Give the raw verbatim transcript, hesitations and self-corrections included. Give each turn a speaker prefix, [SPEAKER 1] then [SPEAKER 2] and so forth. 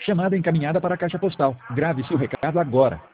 [SPEAKER 1] Chamada encaminhada para a caixa postal. Grave seu recado agora.